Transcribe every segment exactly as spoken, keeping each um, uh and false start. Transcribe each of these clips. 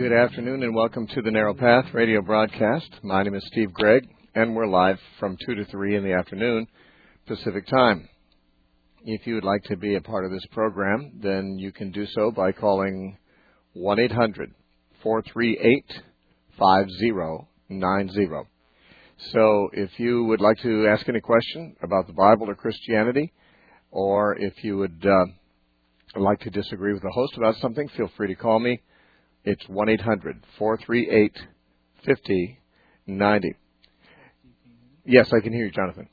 Good afternoon and welcome to the Narrow Path radio broadcast. My name is Steve Gregg and we're live from two to three in the afternoon Pacific time. If you would like to be a part of this program, then you can do so by calling one eight hundred, four three eight, five zero nine zero. So if you would like to ask any question about the Bible or Christianity, or if you would uh, like to disagree with the host about something, feel free to call me. It's one eight hundred, four three eight, five zero nine zero. Yes, I can hear you, Jonathan.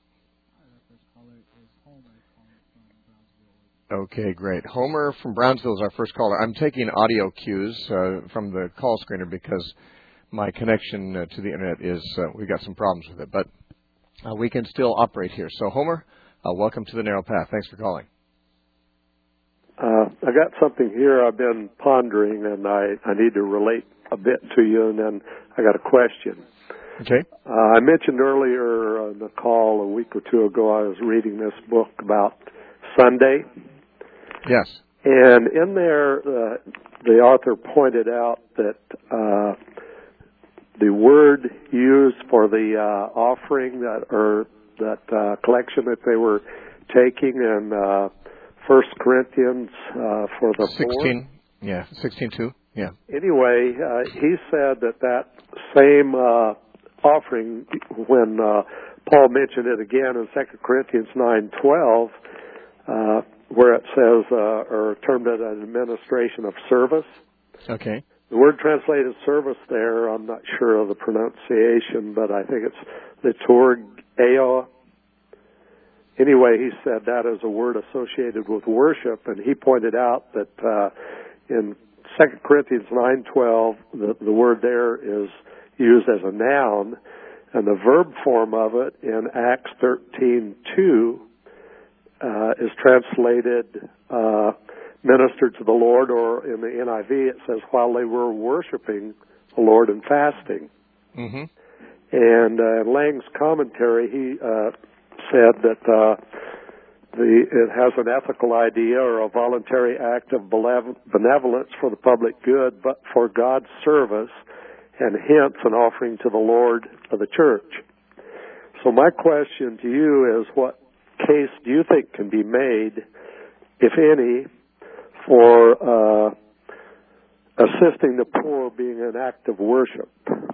Okay, great. Homer from Brownsville is our first caller. I'm taking audio cues uh, from the call screener because my connection uh, to the Internet is, uh, we've got some problems with it. But uh, we can still operate here. So, Homer, uh, welcome to the Narrow Path. Thanks for calling. Uh, I got something here I've been pondering, and I, I need to relate a bit to you, and then I got a question. Okay. Uh, I mentioned earlier on the call a week or two ago I was reading this book about Sunday. Yes. And in there, uh, the author pointed out that uh, the word used for the uh, offering that or that uh, collection that they were taking in uh, First Corinthians uh, for the sixteen, four. Yeah, sixteen two, yeah. Anyway, uh, he said that that same uh, offering, when uh, Paul mentioned it again in Second Corinthians nine twelve, uh, where it says, uh, or termed it an administration of service. Okay. The word translated service there, I'm not sure of the pronunciation, but I think it's liturgeo. Anyway, he said that is a word associated with worship, and he pointed out that uh, in Second Corinthians nine twelve, the, the word there is used as a noun, and the verb form of it in Acts thirteen two uh, is translated uh, ministered to the Lord, or in the N I V it says while they were worshiping the Lord and fasting. Mm-hmm. And uh, in Lang's commentary, he uh, said that uh, the it has an ethical idea or a voluntary act of benevolence for the public good, but for God's service, and hence an offering to the Lord of the church. So my question to you is, what case do you think can be made, if any, for uh, assisting the poor being an act of worship?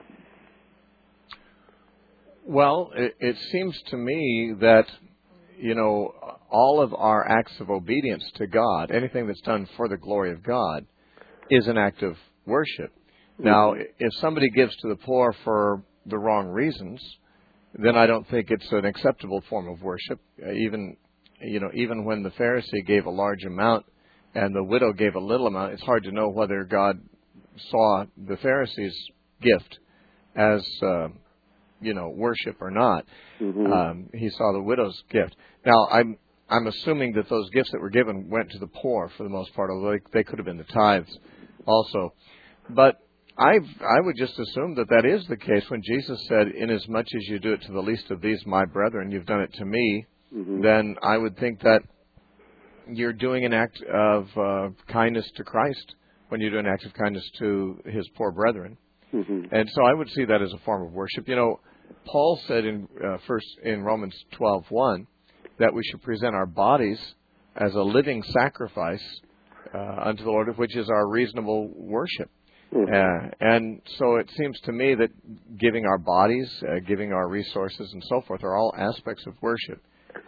Well, it, it seems to me that, you know, all of our acts of obedience to God, anything that's done for the glory of God, is an act of worship. Mm-hmm. Now, if somebody gives to the poor for the wrong reasons, then I don't think it's an acceptable form of worship. Uh, even, you know, even when the Pharisee gave a large amount and the widow gave a little amount, it's hard to know whether God saw the Pharisee's gift as uh, you know, worship or not. Mm-hmm. Um, he saw the widow's gift. Now, I'm I'm assuming that those gifts that were given went to the poor for the most part, although they, they could have been the tithes also. But I I would just assume that that is the case when Jesus said, "Inasmuch as you do it to the least of these, my brethren, you've done it to me," mm-hmm. then I would think that you're doing an act of uh, kindness to Christ when you do an act of kindness to his poor brethren. Mm-hmm. And so I would see that as a form of worship. You know, Paul said in uh, first in Romans twelve one that we should present our bodies as a living sacrifice uh, unto the Lord, which is our reasonable worship. Mm-hmm. Uh, and so it seems to me that giving our bodies, uh, giving our resources, and so forth are all aspects of worship.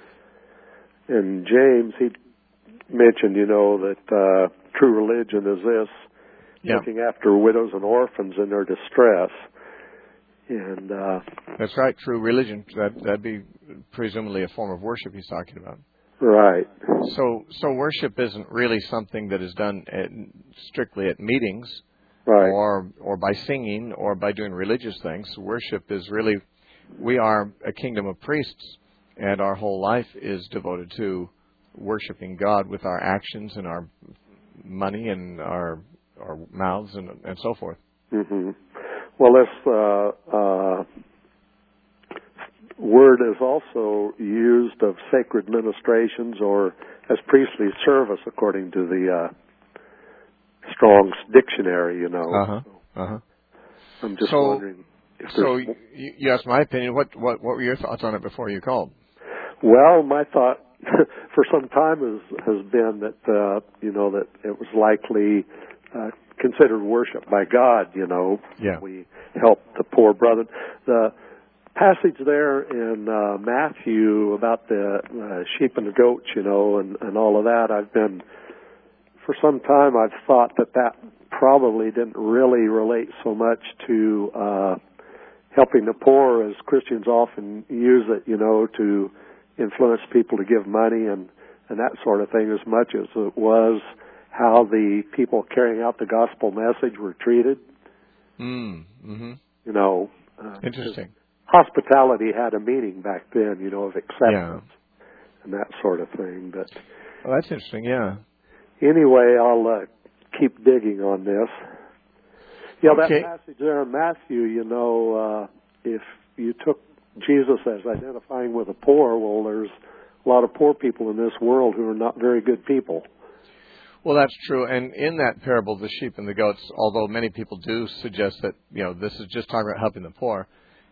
And James, he mentioned, you know, that uh, true religion is this. Yeah. Looking after widows and orphans in their distress. And uh, that's right, true religion. That, that'd be presumably a form of worship he's talking about. Right. So so worship isn't really something that is done at, strictly at meetings, right, or or by singing or by doing religious things. Worship is really, we are a kingdom of priests, and our whole life is devoted to worshiping God with our actions and our money and our our mouths and and so forth. Mm-hmm. Well, this uh, uh, word is also used of sacred ministrations or as priestly service, according to the uh, Strong's dictionary, you know. Uh-huh. Uh-huh. I'm just so, wondering if So there's... you, you asked my opinion. What, what what were your thoughts on it before you called? Well, my thought for some time has has been that uh, you know that it was likely uh, considered worship by God. You know, yeah. we help the poor brother. The passage there in uh, Matthew about the uh, sheep and the goats, you know, and, and all of that. I've been for some time. I've thought that that probably didn't really relate so much to uh, helping the poor as Christians often use it, you know, to influence people to give money and, and that sort of thing, as much as it was how the people carrying out the gospel message were treated. Mm, mm-hmm. You know. Uh, Interesting. Hospitality had a meaning back then, you know, of acceptance yeah. and that sort of thing. But well, that's interesting, yeah. Anyway, I'll uh, keep digging on this. Yeah, okay. that passage there in Matthew, you know, uh, if you took Jesus as identifying with the poor, well, there's a lot of poor people in this world who are not very good people. Well, that's true. And in that parable, the sheep and the goats, although many people do suggest that, you know, this is just talking about helping the poor,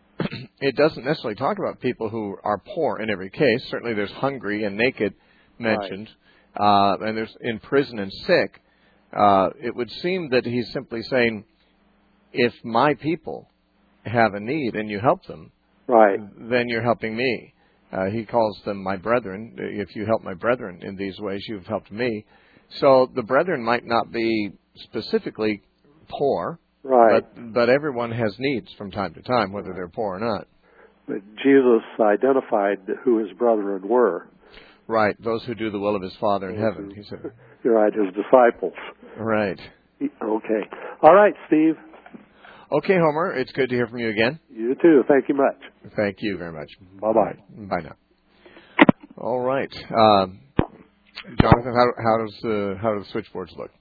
it doesn't necessarily talk about people who are poor in every case. Certainly there's hungry and naked mentioned, right. uh, and there's in prison and sick. Uh, it would seem that he's simply saying, if my people have a need and you help them, right. then you're helping me. Uh, he calls them my brethren. If you help my brethren in these ways, you've helped me. So the brethren might not be specifically poor, right. but, but everyone has needs from time to time, whether they're poor or not. But Jesus identified who his brethren were. Right, those who do the will of his Father in heaven, he said. You're right, his disciples. Right. Okay. All right, Steve. Okay, Homer, it's good to hear from you again. You too. Thank you much. Thank you very much. Bye-bye. Bye now. All right. Um, Jonathan, how, how does the how do the switchboards look?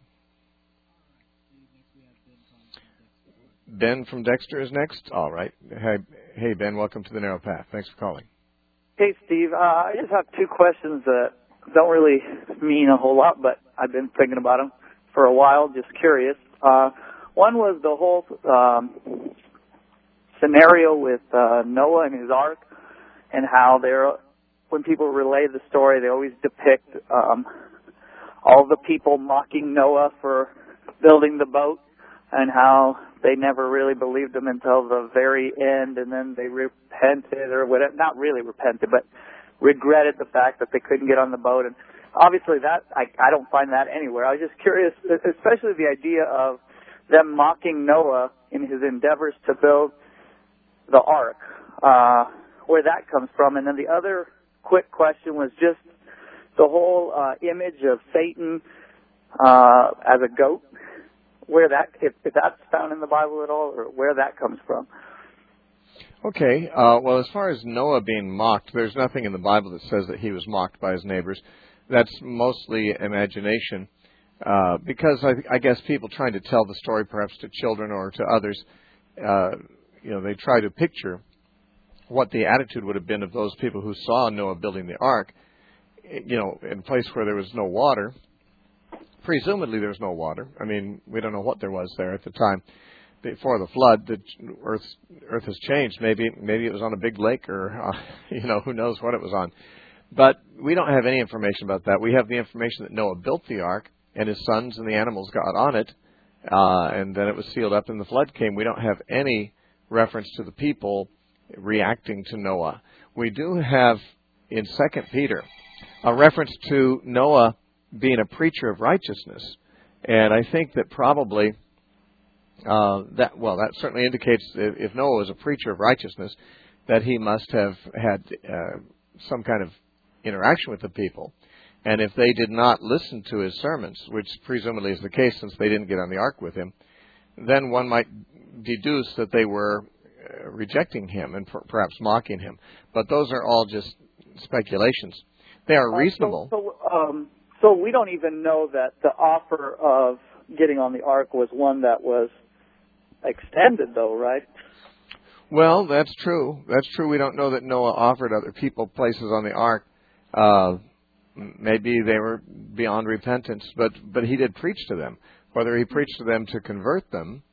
Ben from Dexter is next. All right. Hey, hey, Ben. Welcome to the Narrow Path. Thanks for calling. Hey, Steve. Uh, I just have two questions that don't really mean a whole lot, but I've been thinking about them for a while. Just curious. Uh, one was the whole um, scenario with uh, Noah and his ark, and how they're. When people relay the story, they always depict um, all the people mocking Noah for building the boat, and how they never really believed him until the very end, and then they repented, or whatever. Not really repented, but regretted the fact that they couldn't get on the boat. And obviously, that I, I don't find that anywhere. I was just curious, especially the idea of them mocking Noah in his endeavors to build the ark, uh, where that comes from. And then the other quick question was just the whole uh, image of Satan uh, as a goat, where that, if, if that's found in the Bible at all, or where that comes from. Okay. Uh, well, as far as Noah being mocked, there's nothing in the Bible that says that he was mocked by his neighbors. That's mostly imagination, uh, because I, I guess people trying to tell the story perhaps to children or to others, uh, you know, they try to picture what the attitude would have been of those people who saw Noah building the ark, you know, in a place where there was no water. Presumably there was no water. I mean, we don't know what there was there at the time. Before the flood, the earth, earth has changed. Maybe maybe it was on a big lake, or, uh, you know, who knows what it was on. But we don't have any information about that. We have the information that Noah built the ark, and his sons and the animals got on it, uh, and then it was sealed up and the flood came. We don't have any reference to the people reacting to Noah. We do have in Second Peter a reference to Noah being a preacher of righteousness, and I think that probably uh, that well that certainly indicates that if Noah was a preacher of righteousness, that he must have had uh, some kind of interaction with the people, and if they did not listen to his sermons, which presumably is the case since they didn't get on the ark with him, then one might deduce that they were rejecting him and per- perhaps mocking him. But those are all just speculations. They are reasonable. Uh, so, so, um, so we don't even know that the offer of getting on the ark was one that was extended, though, right? Well, that's true. That's true. We don't know that Noah offered other people places on the ark. Uh, maybe they were beyond repentance, but, but he did preach to them. Whether he preached to them to convert them,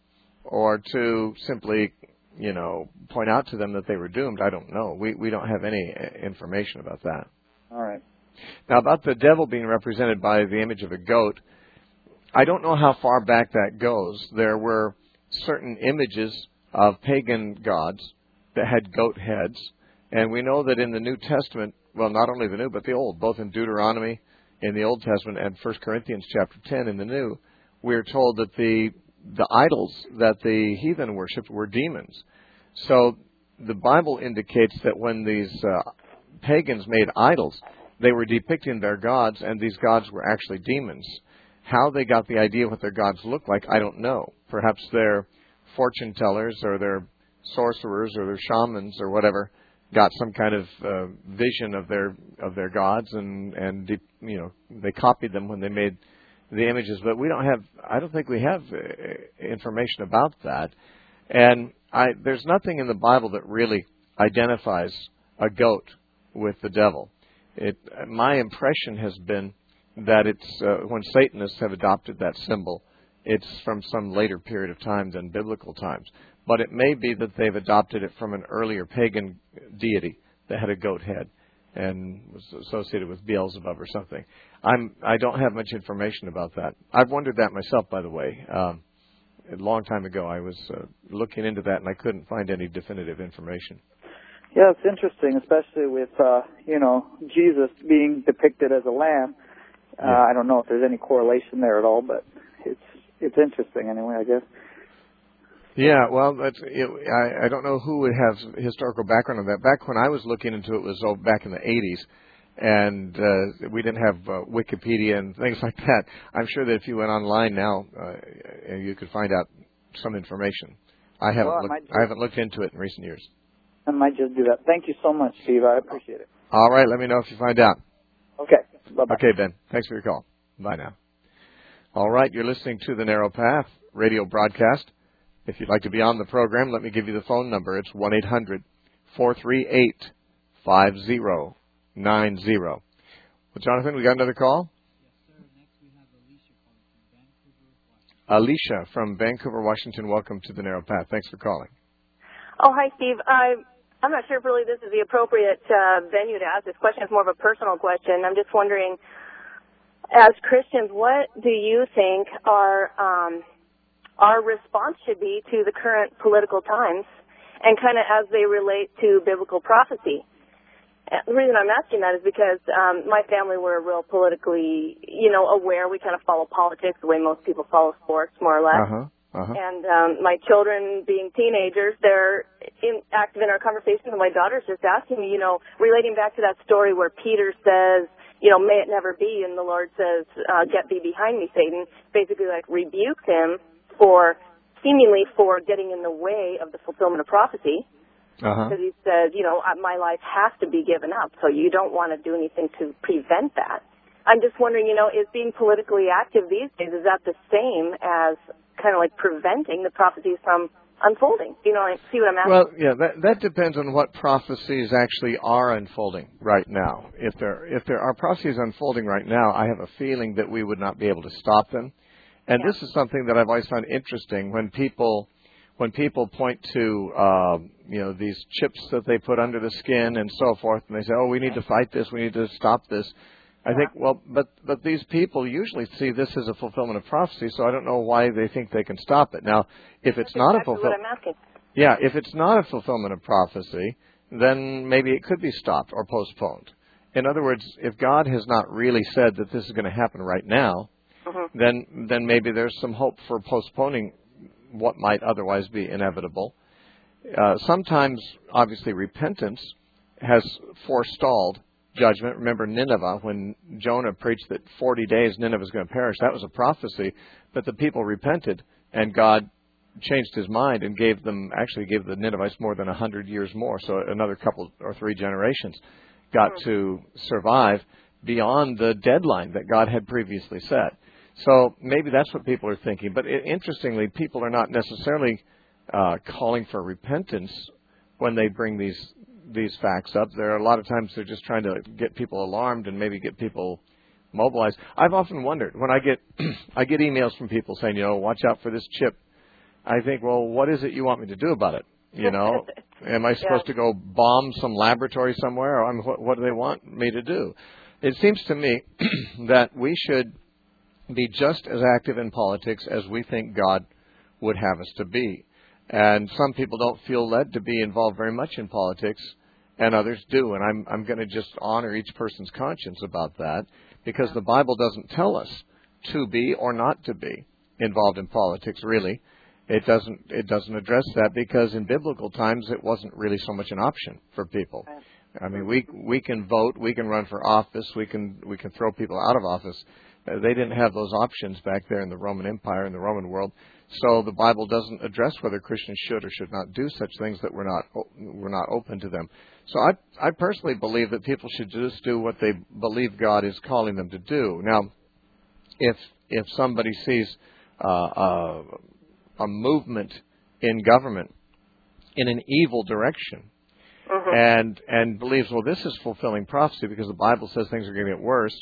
or to simply, you know, point out to them that they were doomed. I don't know. We we don't have any information about that. All right. Now, about the devil being represented by the image of a goat, I don't know how far back that goes. There were certain images of pagan gods that had goat heads, and we know that in the New Testament, well, not only the New, but the Old, both in Deuteronomy in the Old Testament and First Corinthians chapter ten in the New, we're told that the the idols that the heathen worshipped were demons. So the Bible indicates that when these uh, pagans made idols, they were depicting their gods, and these gods were actually demons. How they got the idea what their gods looked like, I don't know. Perhaps they're fortune tellers or they're sorcerers or they're shamans or whatever, got some kind of uh, vision of their of their gods, and and you know they copied them when they made the images. But we don't have, I don't think we have uh, information about that. And I, there's nothing in the Bible that really identifies a goat with the devil. It, my impression has been that it's uh, when Satanists have adopted that symbol, it's from some later period of time than biblical times. But it may be that they've adopted it from an earlier pagan deity that had a goat head and was associated with Beelzebub or something. I'm, I don't have much information about that. I've wondered that myself, by the way. Um, a long time ago, I was uh, looking into that, and I couldn't find any definitive information. Yeah, it's interesting, especially with, uh, you know, Jesus being depicted as a lamb. Uh, yeah. I don't know if there's any correlation there at all, but it's it's interesting anyway, I guess. Yeah, well, that's, it, I, I don't know who would have historical background on that. Back when I was looking into it, it was oh, back in the eighties, and uh, we didn't have uh, Wikipedia and things like that. I'm sure that if you went online now, uh, you could find out some information. I haven't well, looked, I, just, I haven't looked into it in recent years. I might just do that. Thank you so much, Steve. I appreciate it. All right, let me know if you find out. Okay, bye-bye. Okay, Ben. Thanks for your call. Bye now. All right, you're listening to the Narrow Path radio broadcast. If you'd like to be on the program, let me give you the phone number. It's one eight hundred four three eight five zero nine zero. Well, Jonathan, we got another call? Yes, sir. Next we have Alicia calling from Vancouver, Washington. Alicia from Vancouver, Washington. Welcome to the Narrow Path. Thanks for calling. Oh, hi, Steve. I, I'm not sure if really this is the appropriate uh, venue to ask this question. It's more of a personal question. I'm just wondering, as Christians, what do you think our um, our response should be to the current political times, and kind of as they relate to biblical prophecy? And the reason I'm asking that is because um, my family were real politically, you know, aware. We kind of follow politics the way most people follow sports, more or less. Uh-huh. Uh-huh. And um, my children, being teenagers, they're in, active in our conversations, and my daughter's just asking me, you know, relating back to that story where Peter says, you know, may it never be, and the Lord says, uh, get thee behind me, Satan, basically like rebuked him for, seemingly for getting in the way of the fulfillment of prophecy. Uh-huh. Because he said, you know, my life has to be given up, so you don't want to do anything to prevent that. I'm just wondering, you know, is being politically active these days, is that the same as kind of like preventing the prophecies from unfolding? Do you know, see what I'm asking? Well, yeah, that that depends on what prophecies actually are unfolding right now. If there if there are prophecies unfolding right now, I have a feeling that we would not be able to stop them. And yeah. This is something that I've always found interesting when people when people point to um, you know these chips that they put under the skin and so forth, and they say, "Oh, we need to fight this. We need to stop this." I think, well, but but these people usually see this as a fulfillment of prophecy, so I don't know why they think they can stop it. Now, if it's That's not exactly a fulfillment, what I'm asking. yeah, if it's not a fulfillment of prophecy, then maybe it could be stopped or postponed. In other words, if God has not really said that this is going to happen right now, Mm-hmm. then then maybe there's some hope for postponing what might otherwise be inevitable. Uh, sometimes, obviously, repentance has forestalled judgment. Remember Nineveh, when Jonah preached that forty days Nineveh is going to perish. That was a prophecy, but the people repented, and God changed his mind and gave them, actually gave the Ninevites more than one hundred years more, so another couple or three generations got to survive beyond the deadline that God had previously set. So maybe that's what people are thinking. But it, interestingly, people are not necessarily uh, calling for repentance when they bring these these facts up. There are a lot of times they're just trying to get people alarmed and maybe get people mobilized. I've often wondered when I get I get emails from people saying, you know, watch out for this chip I think, well, what is it you want me to do about it? You know, am I supposed yeah. to go bomb some laboratory somewhere? Or I mean, what, what do they want me to do? It seems to me that we should be just as active in politics as we think God would have us to be. And some people don't feel led to be involved very much in politics, and others do. And I'm, I'm going to just honor each person's conscience about that, because the Bible doesn't tell us to be or not to be involved in politics, really. It doesn't it doesn't address that, because in biblical times it wasn't really so much an option for people. I mean, we we can vote, we can run for office, we can we can throw people out of office. Uh, they didn't have those options back there in the Roman Empire, in the Roman world. So the Bible doesn't address whether Christians should or should not do such things, that we're not we're not open to them. So I I personally believe that people should just do what they believe God is calling them to do. Now, if if somebody sees uh, uh, a movement in government in an evil direction, mm-hmm. and and believes, well, this is fulfilling prophecy because the Bible says things are going to get worse,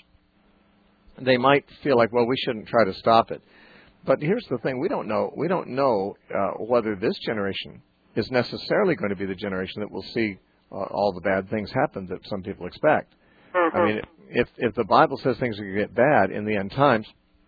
they might feel like, well, we shouldn't try to stop it. But here's the thing: we don't know. We don't know uh, whether this generation is necessarily going to be the generation that will see uh, all the bad things happen that some people expect. Mm-hmm. I mean, if if the Bible says things are going to get bad in the end times,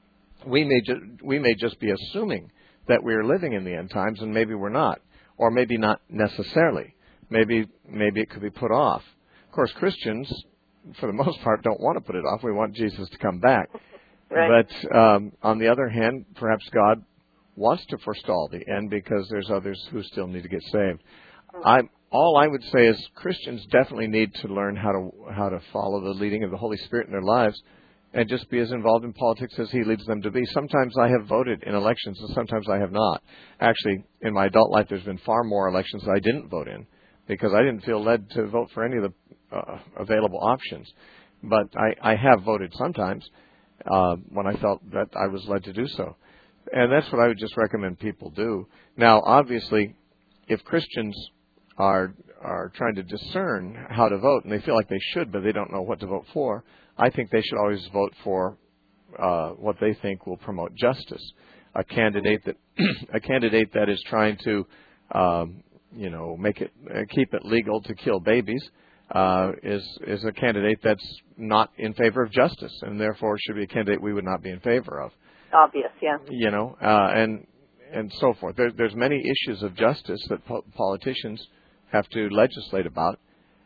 we may ju- we may just be assuming that we are living in the end times, and maybe we're not, or maybe not necessarily. Maybe maybe it could be put off. Of course, Christians, for the most part, don't want to put it off. We want Jesus to come back. Right. But um, on the other hand, perhaps God wants to forestall the end because there's others who still need to get saved. I all I would say is Christians definitely need to learn how to how to follow the leading of the Holy Spirit in their lives, and just be as involved in politics as He leads them to be. Sometimes I have voted in elections, and sometimes I have not. Actually, in my adult life, there's been far more elections that I didn't vote in because I didn't feel led to vote for any of the uh, available options. But I, I have voted sometimes uh, when I felt that I was led to do so. And that's what I would just recommend people do. Now, obviously, if Christians are are trying to discern how to vote, and they feel like they should, but they don't know what to vote for, I think they should always vote for uh, what they think will promote justice. A candidate that a candidate that is trying to, um, you know, make it uh, keep it legal to kill babies uh, is is a candidate that's not in favor of justice, and therefore should be a candidate we would not be in favor of. Obvious, yeah. You know, uh, and and so forth. There, there's many issues of justice that po- politicians have to legislate about,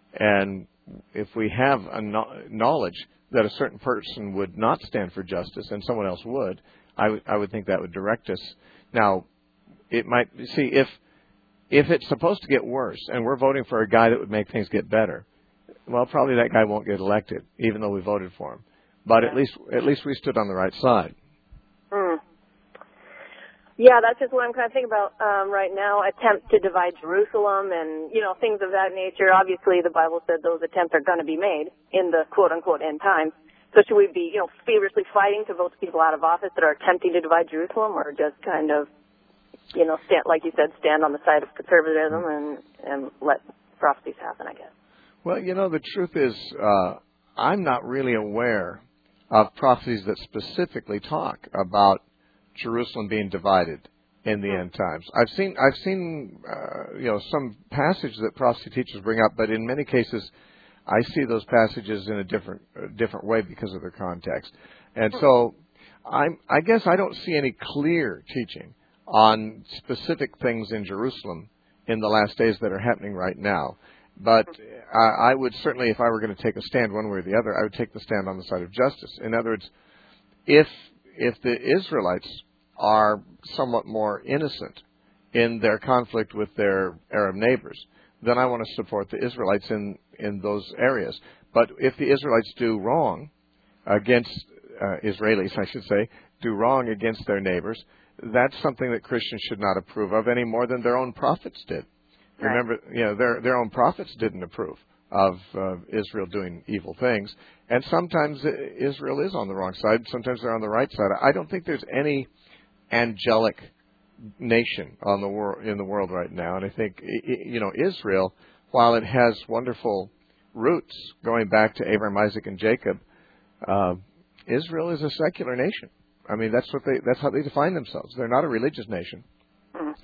and if we have a no- knowledge that a certain person would not stand for justice and someone else would, I, w- I would think that would direct us. Now, it might see if if it's supposed to get worse, and we're voting for a guy that would make things get better. Well, probably that guy won't get elected, even though we voted for him. But at least at least we stood on the right side. Mm. Yeah, that's just what I'm kind of thinking about um, right now. Attempts to divide Jerusalem and, you know, things of that nature. Obviously, the Bible said those attempts are going to be made in the quote-unquote end times. So should we be, you know, feverishly fighting to vote people out of office that are attempting to divide Jerusalem, or just kind of, you know, stand, like you said, stand on the side of conservatism and, and let prophecies happen, I guess? Well, you know, the truth is uh, I'm not really aware of prophecies that specifically talk about Jerusalem being divided in the end times. I've seen, I've seen, uh, you know, some passage that prophecy teachers bring up, but in many cases, I see those passages in a different, uh, different way because of their context. And so, I'm, I guess I don't see any clear teaching on specific things in Jerusalem in the last days that are happening right now. But I, I would certainly, if I were going to take a stand one way or the other, I would take the stand on the side of justice. In other words, if if the Israelites are somewhat more innocent in their conflict with their Arab neighbors, then I want to support the Israelites in, in those areas. But if the Israelites do wrong against, uh, Israelis, I should say, do wrong against their neighbors, that's something that Christians should not approve of any more than their own prophets did. Right. Remember, you know, their, their own prophets didn't approve of uh, Israel doing evil things. And sometimes Israel is on the wrong side. Sometimes they're on the right side. I don't think there's any angelic nation on the world in the world right now. And I think, you know, Israel, while it has wonderful roots going back to Abraham, Isaac, and Jacob, uh, Israel is a secular nation. I mean, that's what they that's how they define themselves. They're not a religious nation.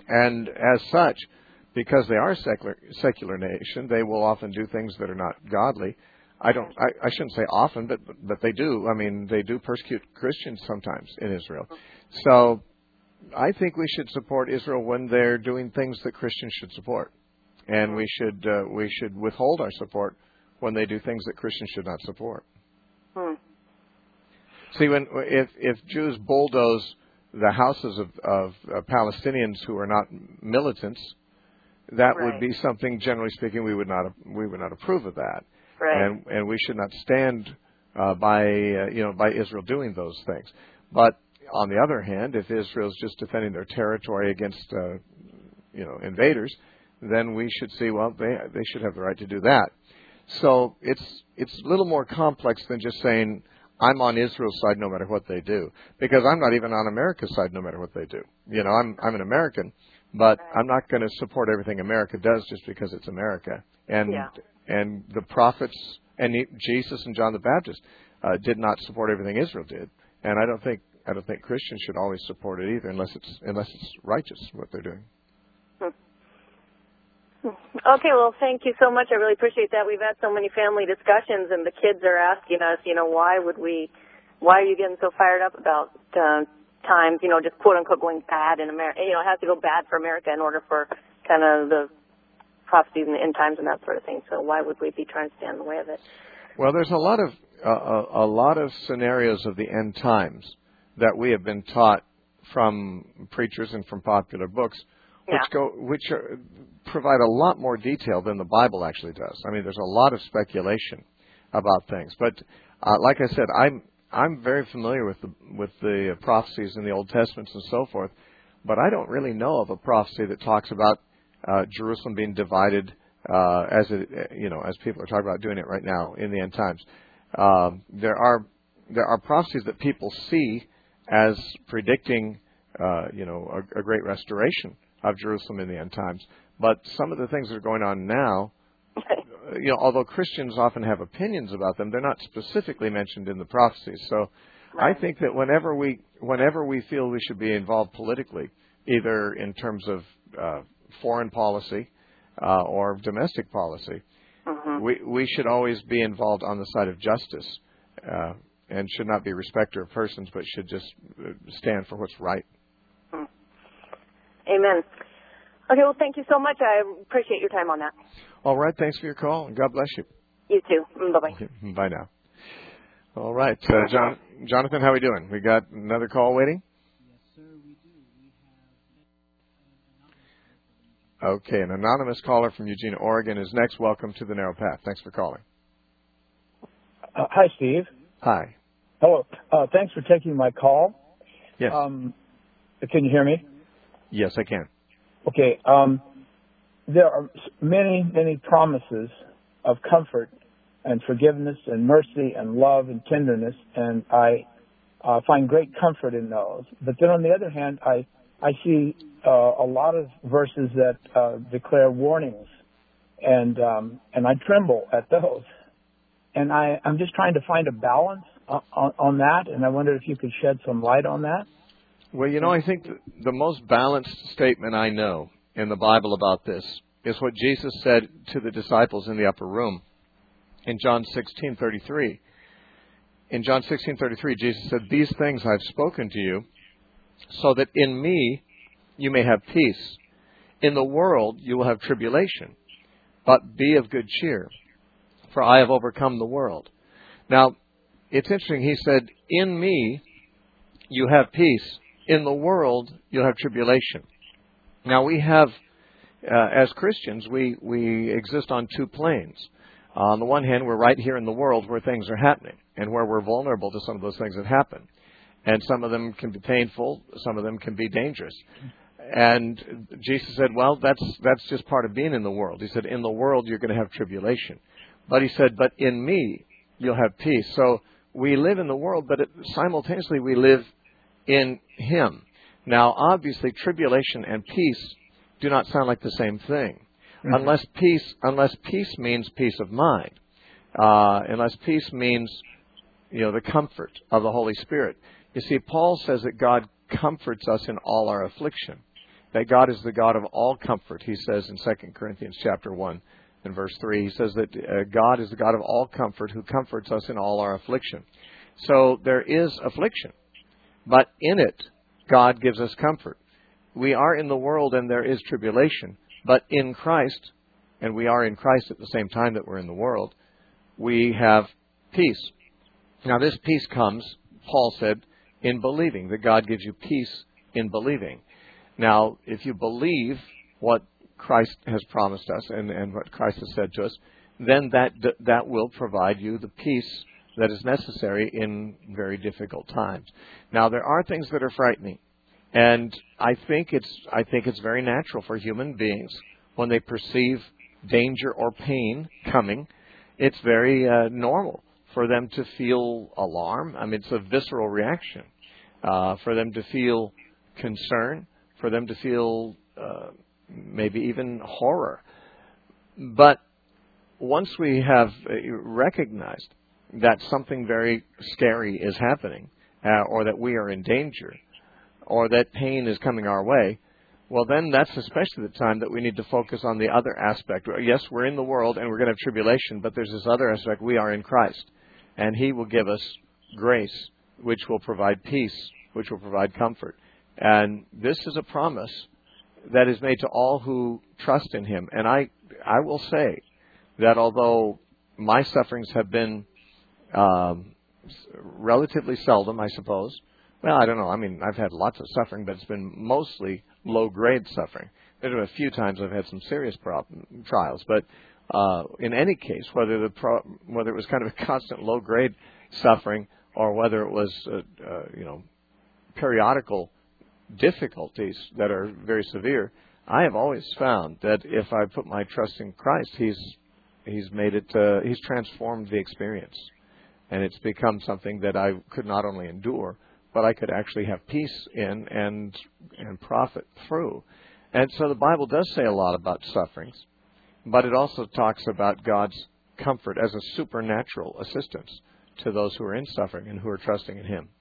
And as such, because they are a secular, secular nation, they will often do things that are not godly. I don't. I, I shouldn't say often, but but they do. I mean, they do persecute Christians sometimes in Israel. So I think we should support Israel when they're doing things that Christians should support, and we should uh, we should withhold our support when they do things that Christians should not support. Hmm. See, when if if Jews bulldoze the houses of, of uh, Palestinians who are not militants, that right. would be something, generally speaking, we would not we would not approve of that. Right. And and we should not stand uh, by uh, you know by Israel doing those things. But on the other hand, if Israel is just defending their territory against uh, you know invaders, then we should see well they they should have the right to do that. So it's it's a little more complex than just saying I'm on Israel's side no matter what they do, because I'm not even on America's side no matter what they do. You know, I'm I'm an American, but I'm not going to support everything America does just because it's America. And yeah. and the prophets and Jesus and John the Baptist uh, did not support everything Israel did. And I don't think I don't think Christians should always support it either, unless it's unless it's righteous what they're doing. Hmm. Okay, well, thank you so much. I really appreciate that. We've had so many family discussions, and the kids are asking us, you know, why would we, why are you getting so fired up about uh, times, you know, just quote unquote going bad in America? You know, it has to go bad for America in order for kind of the prophecies and the end times and that sort of thing. So why would we be trying to stand in the way of it? Well, there's a lot of uh, a, a lot of scenarios of the end times that we have been taught from preachers and from popular books, which yeah. go which are, provide a lot more detail than the Bible actually does. I mean, there's a lot of speculation about things, but uh, like I said, I'm I'm very familiar with the with the prophecies in the Old Testament and so forth, but I don't really know of a prophecy that talks about uh, Jerusalem being divided uh, as it you know as people are talking about doing it right now in the end times. Um, there are there are prophecies that people see as predicting uh, you know a, a great restoration of Jerusalem in the end times. But some of the things that are going on now, you know, although Christians often have opinions about them, they're not specifically mentioned in the prophecies. So right. I think that whenever we whenever we feel we should be involved politically, either in terms of uh, foreign policy uh, or domestic policy, mm-hmm. we we should always be involved on the side of justice uh, and should not be respecter of persons, but should just stand for what's right. Mm. Amen. Okay, well, thank you so much. I appreciate your time on that. All right. Thanks for your call, and God bless you. You too. Bye-bye. Okay, bye now. All right. Uh, John, Jonathan, how are we doing? We got another call waiting? Yes, sir, we do. We have an anonymous caller from Okay, an anonymous caller from Eugene, Oregon is next. Welcome to the Narrow Path. Thanks for calling. Uh, hi, Steve. Hi. Hello. Uh, thanks for taking my call. Yes. Um, can you hear me? Yes, I can. Okay. Um, there are many, many promises of comfort and forgiveness and mercy and love and tenderness, and I uh, find great comfort in those. But then on the other hand, I, I see uh, a lot of verses that uh, declare warnings, and um, and I tremble at those. And I, I'm just trying to find a balance on, on, on that, and I wonder if you could shed some light on that. Well, you know, I think the most balanced statement I know in the Bible about this is what Jesus said to the disciples in the upper room in John sixteen thirty-three. In John sixteen thirty-three, Jesus said, "These things I've spoken to you, so that in me you may have peace. In the world you will have tribulation, but be of good cheer, for I have overcome the world." Now, it's interesting. He said, "In me you have peace. In the world, you'll have tribulation." Now, we have, uh, as Christians, we, we exist on two planes. Uh, on the one hand, we're right here in the world where things are happening and where we're vulnerable to some of those things that happen. And some of them can be painful. Some of them can be dangerous. And Jesus said, well, that's that's just part of being in the world. He said, in the world, you're going to have tribulation. But he said, but in me, you'll have peace. So we live in the world, but it, simultaneously we live in Him. Now, obviously, tribulation and peace do not sound like the same thing, mm-hmm. unless peace unless peace means peace of mind, uh, unless peace means, you know, the comfort of the Holy Spirit. You see, Paul says that God comforts us in all our affliction. that God is the God of all comfort. He says in Second Corinthians chapter one and verse three, he says that uh, God is the God of all comfort who comforts us in all our affliction. So there is affliction, but in it, God gives us comfort. We are in the world and there is tribulation, but in Christ, and we are in Christ at the same time that we're in the world, we have peace. Now this peace comes, Paul said, in believing, that God gives you peace in believing. Now, if you believe what Christ has promised us and, and what Christ has said to us, then that that will provide you the peace that is necessary in very difficult times. Now, there are things that are frightening, and I think it's I think it's very natural for human beings when they perceive danger or pain coming. It's very uh, normal for them to feel alarm. I mean, it's a visceral reaction. Uh, for them to feel concern, for them to feel uh, maybe even horror. But once we have recognized that something very scary is happening, uh, or that we are in danger, or that pain is coming our way, well, then that's especially the time that we need to focus on the other aspect. Yes, we're in the world and we're going to have tribulation, but there's this other aspect. We are in Christ, and He will give us grace, which will provide peace, which will provide comfort. And this is a promise that is made to all who trust in Him. And I I will say that although my sufferings have been um, relatively seldom, I suppose, well, I don't know. I mean, I've had lots of suffering, but it's been mostly low-grade suffering. There have been a few times I've had some serious problem, trials. But uh, in any case, whether the pro- whether it was kind of a constant low-grade suffering or whether it was, uh, uh, you know, periodical difficulties that are very severe, I have always found that if I put my trust in Christ, He's He's made it, uh, He's transformed the experience. And it's become something that I could not only endure, but I could actually have peace in and and profit through. And so the Bible does say a lot about sufferings, but it also talks about God's comfort as a supernatural assistance to those who are in suffering and who are trusting in Him.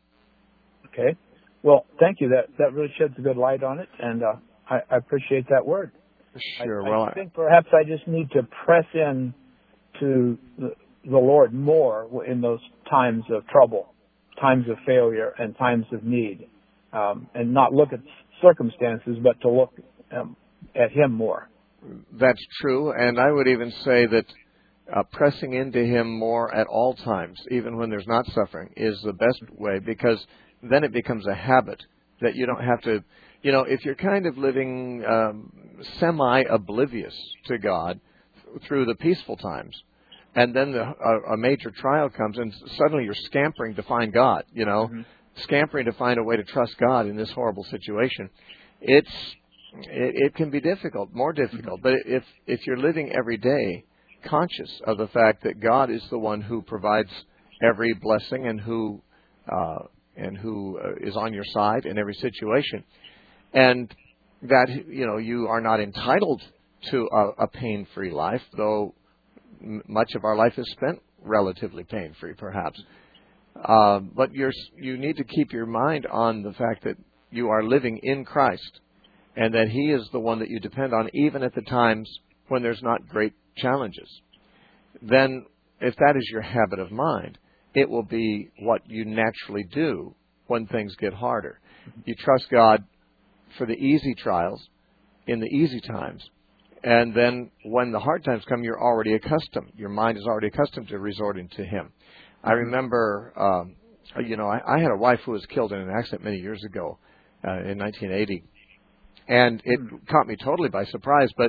Okay. Well, thank you. That that really sheds a good light on it, and uh, I, I appreciate that word. Sure. I, well, I think perhaps I just need to press in to the, the Lord more in those times of trouble, times of failure, and times of need, um, and not look at circumstances, but to look um, at Him more. That's true, and I would even say that uh, pressing into Him more at all times, even when there's not suffering, is the best way, because then it becomes a habit that you don't have to, you know, if you're kind of living um, semi-oblivious to God through the peaceful times, and then the, a, a major trial comes and suddenly you're scampering to find God, you know, mm-hmm. scampering to find a way to trust God in this horrible situation. It's, it, it can be difficult, more difficult, mm-hmm. but if, if you're living every day conscious of the fact that God is the one who provides every blessing and who, uh, and who uh, is on your side in every situation, and that, you know, you are not entitled to a, a pain-free life, though m- much of our life is spent relatively pain-free, perhaps. Uh, but you're, you need to keep your mind on the fact that you are living in Christ, and that He is the one that you depend on, even at the times when there's not great challenges. Then, if that is your habit of mind, it will be what you naturally do when things get harder. You trust God for the easy trials, in the easy times, and then when the hard times come, you're already accustomed. Your mind is already accustomed to resorting to Him. I remember, um, you know, I, I had a wife who was killed in an accident many years ago, uh, in nineteen eighty, and it caught me totally by surprise. But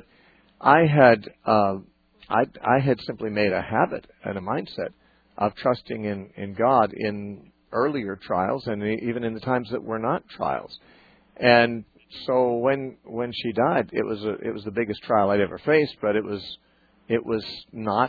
I had, uh, I, I had simply made a habit and a mindset of trusting in, in God in earlier trials and even in the times that were not trials. And so when when she died, it was a, it was the biggest trial I'd ever faced, but it was it was not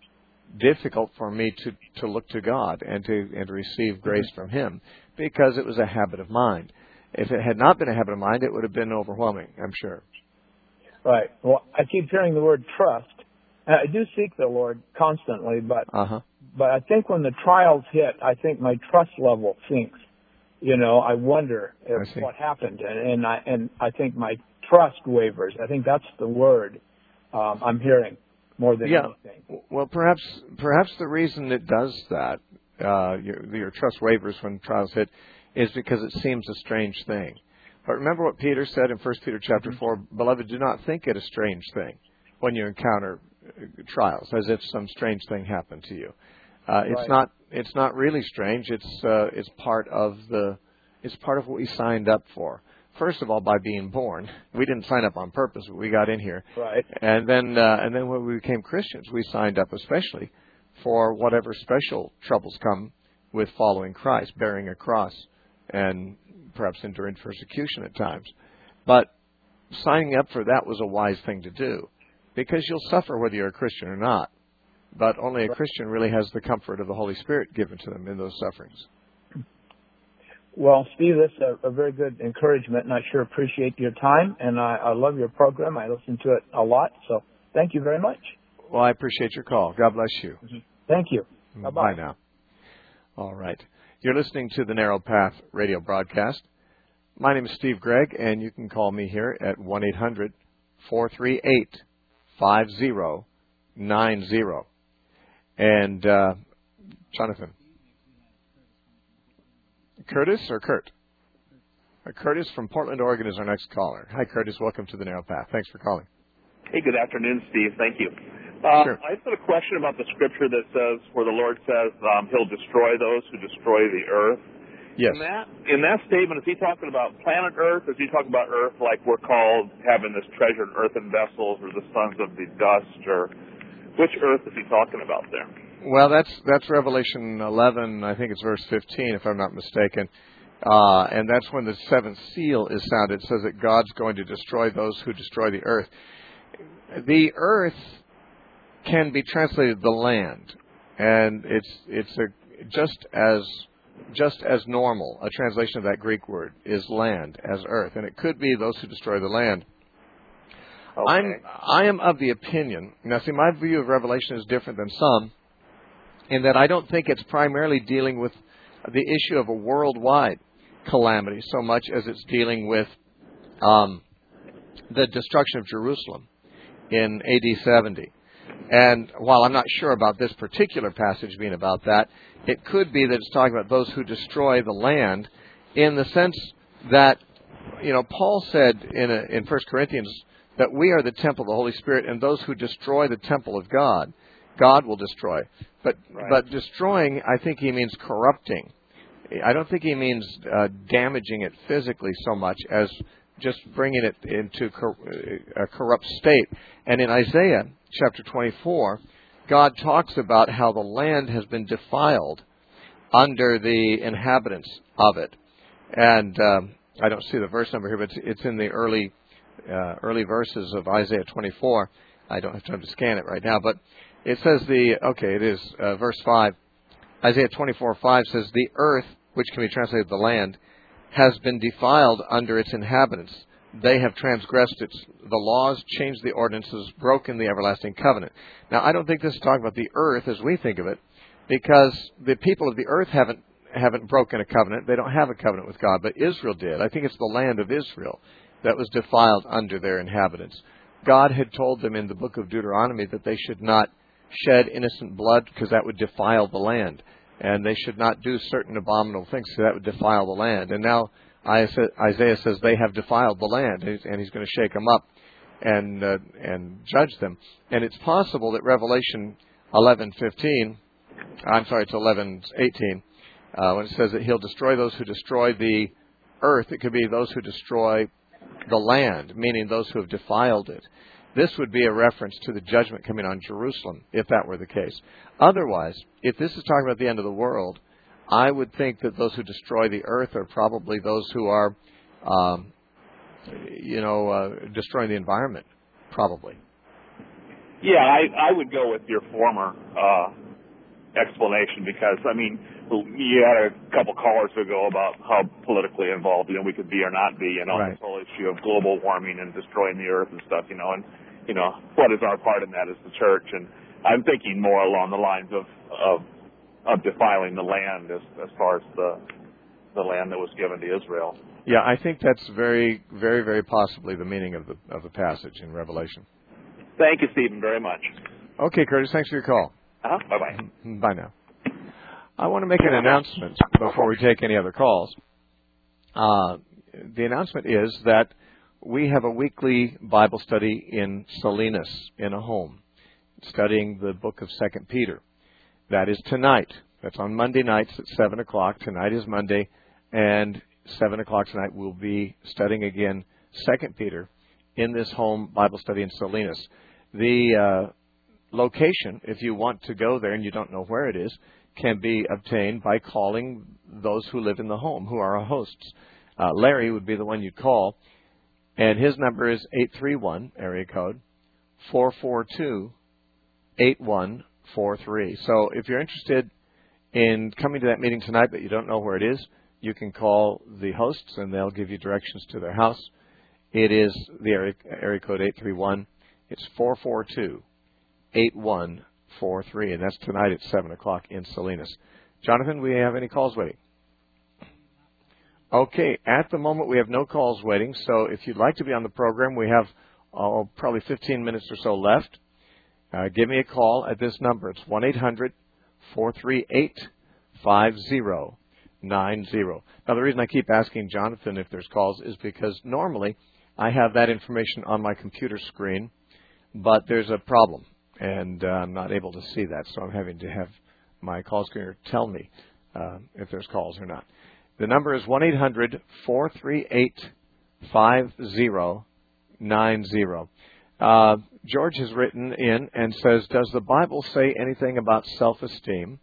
difficult for me to, to look to God and to and to receive grace from Him, because it was a habit of mind. If it had not been a habit of mind, it would have been overwhelming, I'm sure. Right. Well, I keep hearing the word trust. I do seek the Lord constantly, but uh-huh. but I think when the trials hit, I think my trust level sinks. You know, I wonder if I what happened, and, and I and I think my trust wavers. I think that's the word um, I'm hearing more than yeah. anything. Well, perhaps perhaps the reason it does that, uh, your, your trust wavers when trials hit, is because it seems a strange thing. But remember what Peter said in First Peter chapter four, beloved, do not think it a strange thing when you encounter trials, as if some strange thing happened to you. Uh, it's right. not it's not really strange. It's uh, it's part of the it's part of what we signed up for. First of all, by being born, we didn't sign up on purpose. But we got in here, right? And then uh, and then when we became Christians, we signed up especially for whatever special troubles come with following Christ, bearing a cross, and perhaps enduring persecution at times. But signing up for that was a wise thing to do, because you'll suffer whether you're a Christian or not. But only a Christian really has the comfort of the Holy Spirit given to them in those sufferings. Well, Steve, that's a, a very good encouragement, and I sure appreciate your time, and I, I love your program. I listen to it a lot, so thank you very much. Well, I appreciate your call. God bless you. Mm-hmm. Thank you. Bye-bye. Bye now. All right. You're listening to the Narrow Path radio broadcast. My name is Steve Gregg, and you can call me here at one eight hundred four three eight five zero nine zero. And, uh, Jonathan. Curtis or Kurt? Uh, Curtis from Portland, Oregon is our next caller. Hi, Curtis. Welcome to the Narrow Path. Thanks for calling. Hey, good afternoon, Steve. Thank you. Uh, sure. I just had a question about the scripture that says, where the Lord says um, He'll destroy those who destroy the earth. Yes. In that, in that statement, is he talking about planet Earth, or is he talking about Earth like we're called having this treasure in earthen vessels, or the sons of the dust, or which Earth is he talking about there? Well, that's that's Revelation eleven, I think it's verse fifteen, if I'm not mistaken. Uh, and that's when the seventh seal is sounded. It says that God's going to destroy those who destroy the earth. The earth can be translated the land, and it's it's a just as just as normal. A translation of that Greek word is land as earth, and it could be those who destroy the land. Okay. I'm I am of the opinion. Now, see, my view of Revelation is different than some, in that I don't think it's primarily dealing with the issue of a worldwide calamity so much as it's dealing with um, the destruction of Jerusalem in A D seventy. And while I'm not sure about this particular passage being about that, it could be that it's talking about those who destroy the land, in the sense that, you know, Paul said in a, in First Corinthians that we are the temple of the Holy Spirit, and those who destroy the temple of God, God will destroy. But right. but destroying, I think he means corrupting. I don't think he means uh, damaging it physically so much as just bringing it into cor- a corrupt state. And in Isaiah chapter twenty-four, God talks about how the land has been defiled under the inhabitants of it. And um, I don't see the verse number here, but it's, it's in the early uh, early verses of Isaiah twenty-four. I don't have time to scan it right now, but it says the, okay, it is uh, verse five. Isaiah twenty-four five says, the earth, which can be translated the land, has been defiled under its inhabitants. They have transgressed its the laws, changed the ordinances, broken the everlasting covenant. Now, I don't think this is talking about the earth as we think of it, because the people of the earth haven't haven't broken a covenant. They don't have a covenant with God, but Israel did. I think it's the land of Israel that was defiled under their inhabitants. God had told them in the book of Deuteronomy that they should not shed innocent blood because that would defile the land. And they should not do certain abominable things because that would defile the land. And now Isaiah says they have defiled the land, and he's going to shake them up and uh, and judge them. And it's possible that Revelation eleven fifteen, I'm sorry, it's eleven eighteen, uh, when it says that he'll destroy those who destroy the earth, it could be those who destroy the land, meaning those who have defiled it. This would be a reference to the judgment coming on Jerusalem, if that were the case. Otherwise, if this is talking about the end of the world, I would think that those who destroy the earth are probably those who are, um, you know, uh, destroying the environment, probably. Yeah, I, I would go with your former uh, explanation because, I mean, you had a couple callers ago about how politically involved, you know, we could be or not be, you know, right. this whole issue of global warming and destroying the earth and stuff, you know, and, you know, what is our part in that as the church? And I'm thinking more along the lines of of, of defiling the land as, as far as the the land that was given to Israel. Yeah, I think that's very, very, very possibly the meaning of the of the passage in Revelation. Thank you, Stephen, very much. Okay, Curtis, thanks for your call. Uh-huh. Bye-bye. Bye now. I want to make an announcement before we take any other calls. Uh, the announcement is that we have a weekly Bible study in Salinas, in a home, studying the book of Second Peter. That is tonight. That's on Monday nights at seven o'clock. Tonight is Monday, and seven o'clock tonight we'll be studying again Second Peter in this home Bible study in Salinas. The uh, location, if you want to go there and you don't know where it is, can be obtained by calling those who live in the home, who are our hosts. Uh, Larry would be the one you'd call, and his number is eight three one, area code, four four two, eight one four three. So if you're interested in coming to that meeting tonight but you don't know where it is, you can call the hosts and they'll give you directions to their house. It is the area, area code eight three one. It's four four two, eight one four three, and that's tonight at seven o'clock in Salinas. Jonathan, we have any calls waiting? Okay, at the moment we have no calls waiting, so if you'd like to be on the program, we have oh, probably fifteen minutes or so left. Uh, give me a call at this number. It's one eight hundred, four three eight, five zero nine zero. Now, the reason I keep asking Jonathan if there's calls is because normally I have that information on my computer screen, but there's a problem, and uh, I'm not able to see that, so I'm having to have my call screener tell me uh, if there's calls or not. The number is one eight hundred, four three eight, five zero nine zero. Uh, George has written in and says, does the Bible say anything about self-esteem?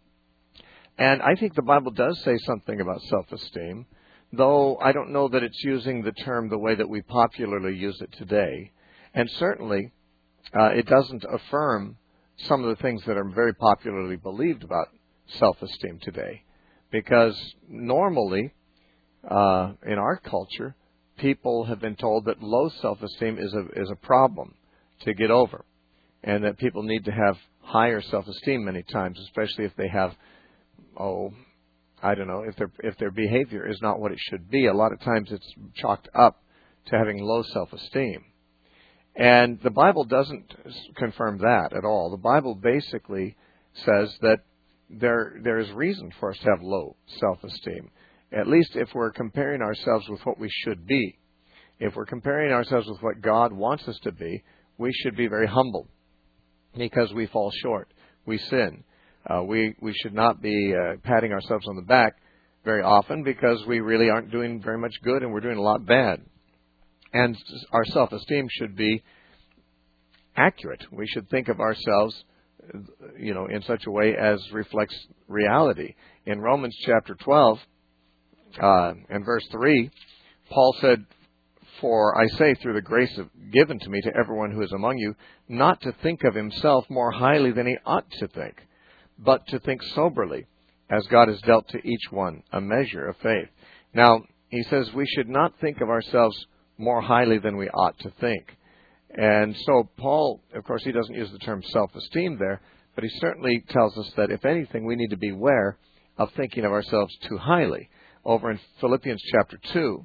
And I think the Bible does say something about self-esteem, though I don't know that it's using the term the way that we popularly use it today. And certainly, uh, it doesn't affirm some of the things that are very popularly believed about self-esteem today. Because normally, uh, in our culture, people have been told that low self-esteem is a is a problem to get over, and that people need to have higher self-esteem many times, especially if they have, oh, I don't know, if their if their behavior is not what it should be. A lot of times it's chalked up to having low self-esteem. And the Bible doesn't confirm that at all. The Bible basically says that there there is reason for us to have low self-esteem, at least if we're comparing ourselves with what we should be. If we're comparing ourselves with what God wants us to be, we should be very humble because we fall short. We sin. Uh, we, we should not be uh, patting ourselves on the back very often because we really aren't doing very much good and we're doing a lot bad. And our self-esteem should be accurate. We should think of ourselves, you know, in such a way as reflects reality. In Romans chapter twelve uh, and verse three, Paul said, "For I say, through the grace of, given to me to everyone who is among you, not to think of himself more highly than he ought to think, but to think soberly, as God has dealt to each one a measure of faith." Now, he says we should not think of ourselves more highly than we ought to think. And so Paul, of course, he doesn't use the term self-esteem there, but he certainly tells us that if anything, we need to beware of thinking of ourselves too highly. Over in Philippians chapter two,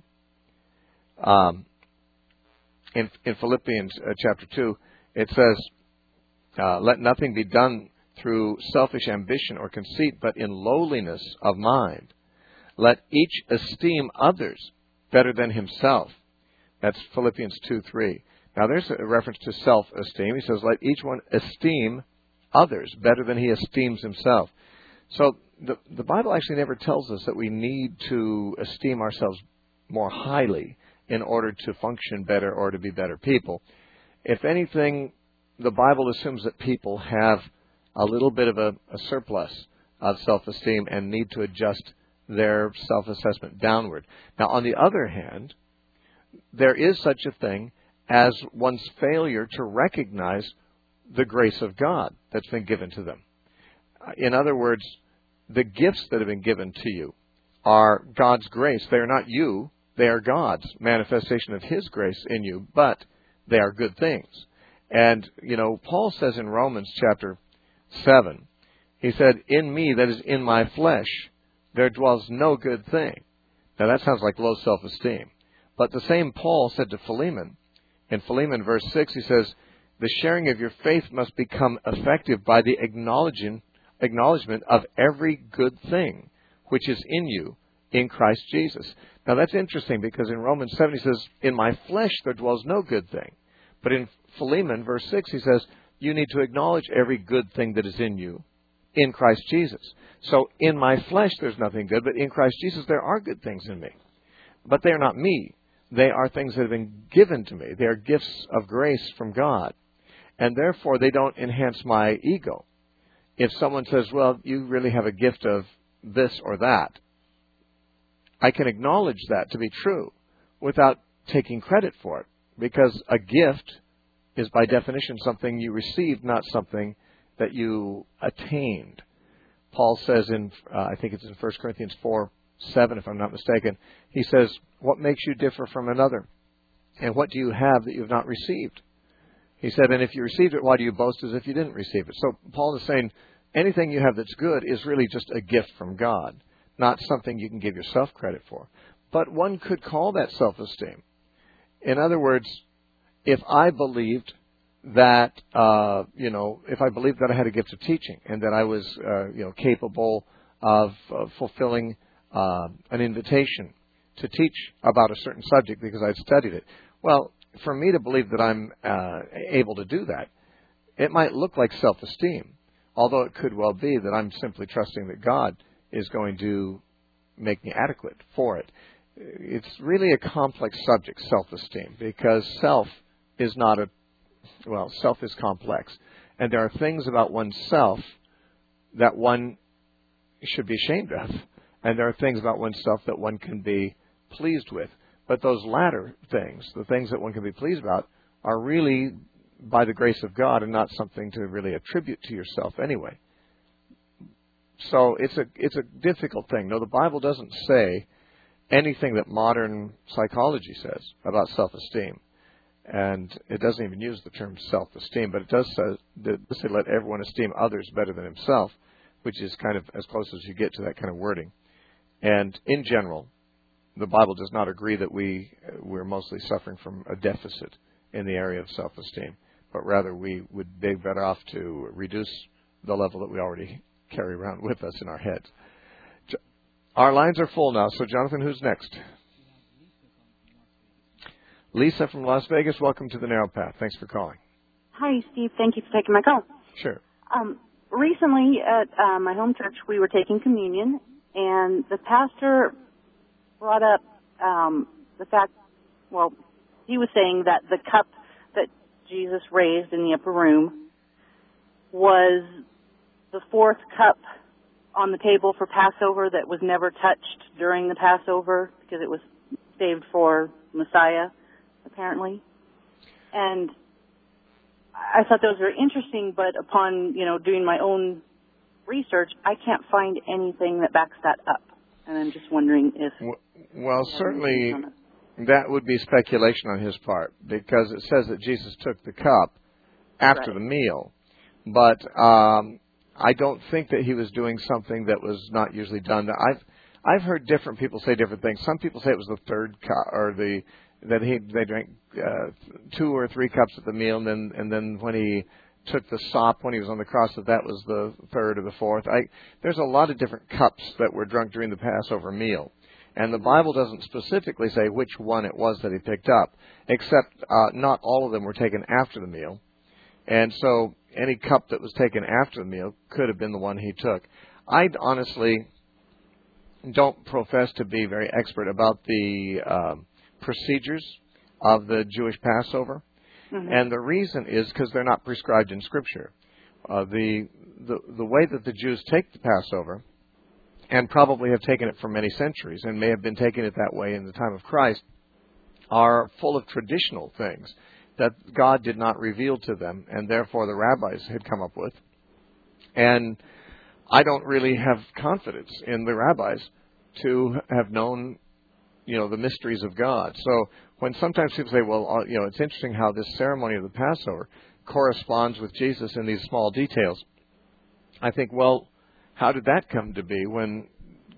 um, in, in Philippians uh, chapter two, it says, uh, "Let nothing be done through selfish ambition or conceit, but in lowliness of mind. Let each esteem others better than himself." That's Philippians two three. Now, there's a reference to self-esteem. He says, let each one esteem others better than he esteems himself. So the, the Bible actually never tells us that we need to esteem ourselves more highly in order to function better or to be better people. If anything, the Bible assumes that people have a little bit of a, a surplus of self-esteem and need to adjust their self-assessment downward. Now, on the other hand, there is such a thing as one's failure to recognize the grace of God that's been given to them. In other words, the gifts that have been given to you are God's grace. They are not you. They are God's manifestation of His grace in you, but they are good things. And, you know, Paul says in Romans chapter seven, he said, "In me, that is in my flesh, there dwells no good thing. Now that sounds like low self-esteem. But the same Paul said to Philemon, in Philemon verse six, he says, the sharing of your faith must become effective by the acknowledging, acknowledgement of every good thing which is in you in Christ Jesus. Now that's interesting because in Romans seven he says, in my flesh there dwells no good thing. But in Philemon verse six he says, you need to acknowledge every good thing that is in you in Christ Jesus. So in my flesh there's nothing good, but in Christ Jesus there are good things in me. But they are not me. They are things that have been given to me. They are gifts of grace from God. And therefore they don't enhance my ego. If someone says, well, you really have a gift of this or that, I can acknowledge that to be true without taking credit for it. Because a gift is by definition something you received, not something that you attained. Paul says in, uh, I think it's in First Corinthians four seven, if I'm not mistaken, he says, what makes you differ from another? And what do you have that you have not received? He said, and if you received it, why do you boast as if you didn't receive it? So Paul is saying, anything you have that's good is really just a gift from God, not something you can give yourself credit for. But one could call that self-esteem. In other words, if I believed that, uh, you know, if I believed that I had a gift of teaching and that I was, uh, you know, capable of uh, fulfilling uh, an invitation to teach about a certain subject because I'd studied it, well, for me to believe that I'm uh, able to do that, it might look like self-esteem, although it could well be that I'm simply trusting that God is going to make me adequate for it. It's really a complex subject, self-esteem, because self is not a, well, self is complex. And there are things about oneself that one should be ashamed of. And there are things about oneself that one can be pleased with. But those latter things, the things that one can be pleased about, are really by the grace of God and not something to really attribute to yourself anyway. So it's a it's a difficult thing. No, the Bible doesn't say anything that modern psychology says about self-esteem. And it doesn't even use the term self-esteem, but it does say, that say let everyone esteem others better than himself, which is kind of as close as you get to that kind of wording. And in general, the Bible does not agree that we, we're mostly suffering from a deficit in the area of self-esteem, but rather we would be better off to reduce the level that we already carry around with us in our heads. Our lines are full now, so Jonathan, who's next? Lisa from Las Vegas, welcome to the Narrow Path. Thanks for calling. Hi, Steve. Thank you for taking my call. Sure. Um, recently at uh, my home church, we were taking communion, and the pastor brought up um, the fact, well, he was saying that the cup that Jesus raised in the upper room was the fourth cup on the table for Passover that was never touched during the Passover because it was saved for Messiah, apparently. And I thought those were interesting, but upon, you know, doing my own research, I can't find anything that backs that up. And I'm just wondering if... Well, certainly that would be speculation on his part, because it says that Jesus took the cup after right. the meal. But um, I don't think that he was doing something that was not usually done. I've I've heard different people say different things. Some people say it was the third cup, or the that he they drank uh, two or three cups at the meal, and then and then when he took the sop when he was on the cross, that that was the third or the fourth. I, there's a lot of different cups that were drunk during the Passover meal. And the Bible doesn't specifically say which one it was that he picked up, except uh, not all of them were taken after the meal. And so any cup that was taken after the meal could have been the one he took. I honestly don't profess to be very expert about the uh, procedures of the Jewish Passover. Mm-hmm. And the reason is because they're not prescribed in Scripture. Uh, the, the the way that the Jews take the Passover, and probably have taken it for many centuries, and may have been taking it that way in the time of Christ, are full of traditional things that God did not reveal to them, and therefore the rabbis had come up with. And I don't really have confidence in the rabbis to have known, you know, the mysteries of God. So when sometimes people say, well, you know, it's interesting how this ceremony of the Passover corresponds with Jesus in these small details, I think, well, how did that come to be when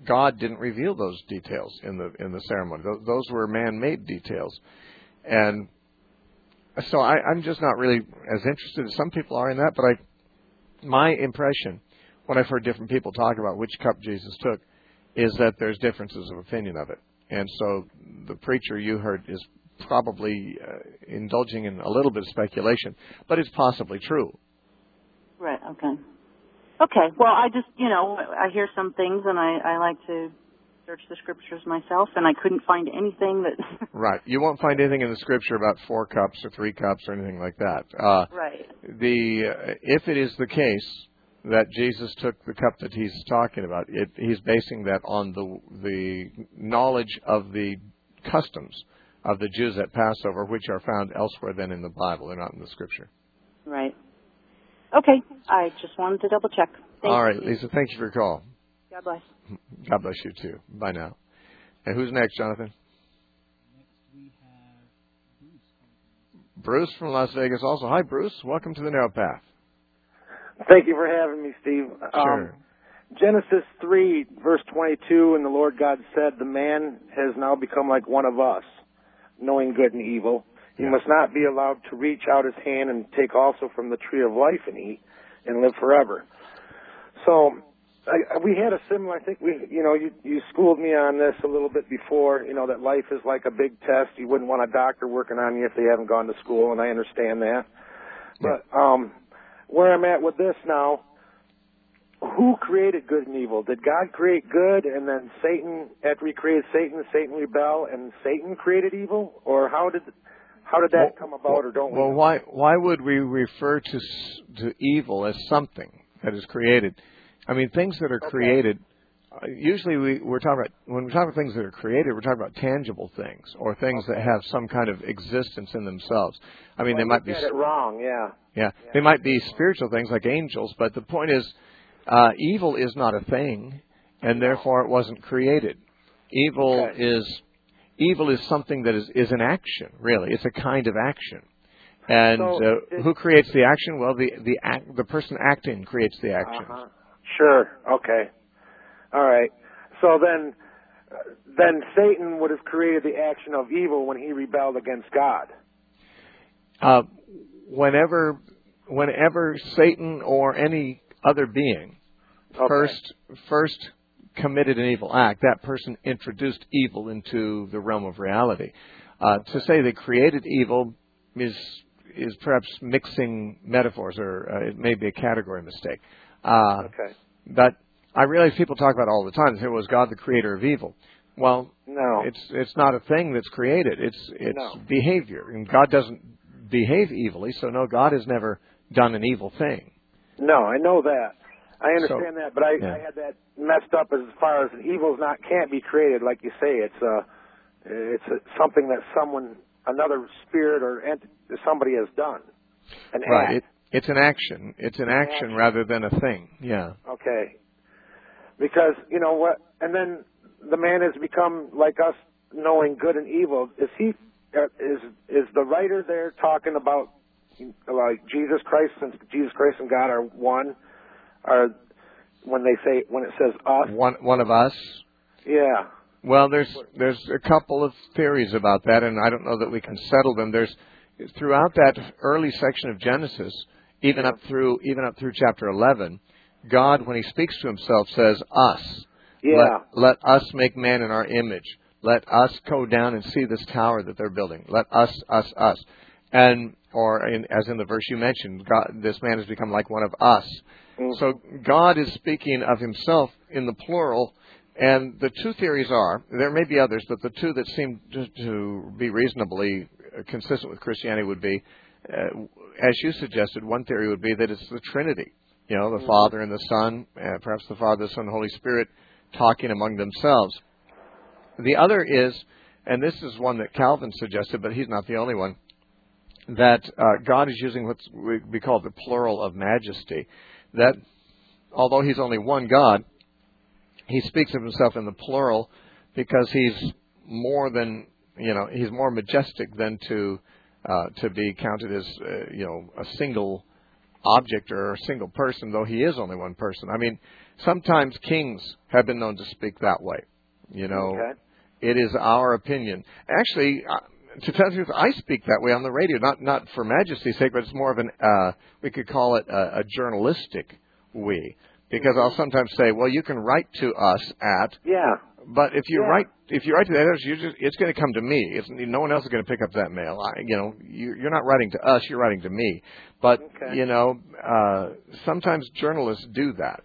God didn't reveal those details in the in the ceremony. Those, those were man-made details, and so I, I'm just not really as interested as some people are in that. But I, my impression, when I've heard different people talk about which cup Jesus took, is that there's differences of opinion of it. And so the preacher you heard is probably uh, indulging in a little bit of speculation, but it's possibly true. Right, okay. Okay, well, I just, you know, I hear some things, and I, I like to search the scriptures myself, and I couldn't find anything that... Right. You won't find anything in the scripture about four cups or three cups or anything like that. Uh, right. The uh, if it is the case that Jesus took the cup that he's talking about, it, he's basing that on the the knowledge of the customs of the Jews at Passover, which are found elsewhere than in the Bible. They're not in the scripture. Right. Okay. I just wanted to double check. Thank All right, you. Lisa, thank you for your call. God bless. God bless you, too. Bye now. And who's next, Jonathan? Next we have Bruce. Bruce from Las Vegas also. Hi, Bruce. Welcome to the Narrow Path. Thank you for having me, Steve. Sure. Um, Genesis three, verse twenty-two, and the Lord God said, the man has now become like one of us, knowing good and evil. He Yeah. must not be allowed to reach out his hand and take also from the tree of life and eat and live forever. So I, we had a similar, I think we, you know, you, you schooled me on this a little bit before, you know, that life is like a big test. You wouldn't want a doctor working on you if they haven't gone to school, and I understand that. Yeah. But um, where I'm at with this now, who created good and evil? Did God create good, and then Satan, after he created Satan, Satan rebelled, and Satan created evil? Or how did how did that well, come about, or don't well, we know? why why would we refer to to evil as something that is created? I mean, things that are Okay. created, uh, usually we, we're talking about, when we talk about things that are created, we're talking about tangible things, or things Okay. that have some kind of existence in themselves. I mean, Well, they might I be... looked at it wrong, yeah. Yeah, they might be spiritual things like angels, but the point is, uh, evil is not a thing, and therefore it wasn't created. Evil Okay. is evil is something that is, is an action, really. It's a kind of action. And So, uh, it- who creates the action? Well, the the act, the person acting creates the action. Uh-huh. Sure. Okay. All right. So then, uh, then Satan would have created the action of evil when he rebelled against God. Uh, whenever, whenever Satan or any other being Okay. first first committed an evil act, that person introduced evil into the realm of reality. Uh, to say they created evil is is perhaps mixing metaphors, or uh, it may be a category mistake. Uh, Okay. but I realize people talk about it all the time. They say, "Was God the creator of evil?" Well, No. it's it's not a thing that's created. It's it's No. behavior, and God doesn't behave evilly. So no, God has never done an evil thing. No, I know that. I understand So, that, but I, yeah. I had that messed up as far as evil's not can't be created, like you say. It's uh it's a, something that someone, another spirit or ent- somebody has done. An Right. act. It, it's an action. It's an action, action. rather than a thing. Yeah. Okay. Because, you know what, and then the man has become like us, knowing good and evil. Is he, uh, is, is the writer there talking about, like, Jesus Christ, since Jesus Christ and God are one, or when they say, when it says us? One one of us. Yeah. Well, there's there's a couple of theories about that, and I don't know that we can settle them. There's throughout that early section of Genesis, even up through even up through chapter eleven, God, when He speaks to Himself, says us. Yeah. Let, let us make man in our image. Let us go down and see this tower that they're building. Let us, us, us. And, or in, as in the verse you mentioned, God, this man has become like one of us. Mm-hmm. So God is speaking of Himself in the plural. And the two theories are, there may be others, but the two that seem to, to be reasonably consistent with Christianity would be, uh, as you suggested, one theory would be that it's the Trinity. You know, the Mm-hmm. Father and the Son, uh, perhaps the Father, the Son, and the Holy Spirit talking among themselves. The other is, and this is one that Calvin suggested, but he's not the only one, that uh, God is using what we call the plural of majesty. That although He's only one God, He speaks of Himself in the plural because He's more than, you know, He's more majestic than to uh, to be counted as, uh, you know, a single object or a single person, though He is only one person. I mean, Sometimes kings have been known to speak that way. You know, Okay. it is our opinion. Actually, uh, to tell the truth, I speak that way on the radio, not not for majesty's sake, but it's more of an, uh, we could call it a, a journalistic we. Because I'll sometimes say, well, you can write to us at, Yeah. but if you Yeah. write if you write to the editors, you just, it's going to come to me. It's, no one else is going to pick up that mail. I, you know, you, you're not writing to us, you're writing to me. But, Okay. you know, uh, sometimes journalists do that.